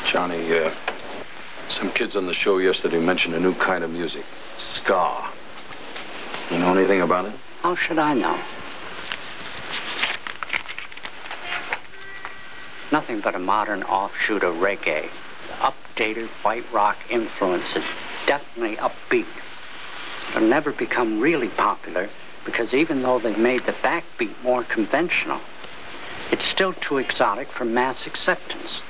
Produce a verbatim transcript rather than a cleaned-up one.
Johnny, uh, some kids on the show yesterday mentioned a new kind of music, ska. You know anything about it? How should I know? Nothing but a modern offshoot of reggae. Updated white rock influences, definitely upbeat. It'll never become really popular because even though they've made the backbeat more conventional, it's still too exotic for mass acceptance.